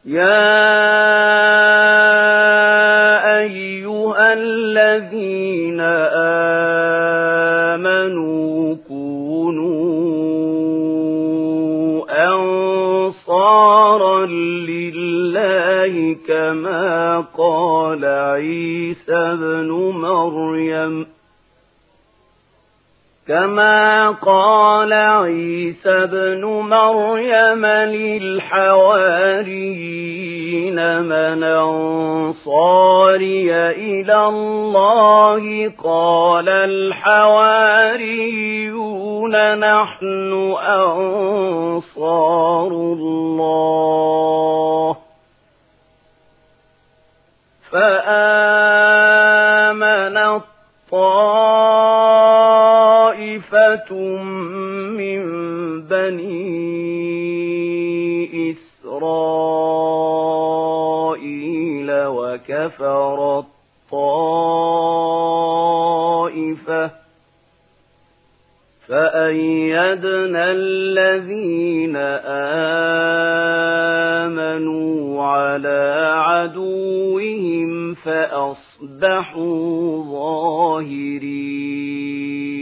يا أيها الذين آمنوا كونوا أنصارا لله كما قال عيسى ابن مريم للحواريين من أنصاري إلى الله قال الحواريون نحن أنصار الله فآمن طائفة من بني إسرائيل وكفر الطائفة فأيدنا الذين آمنوا على عدوهم فأصبحوا ظاهرين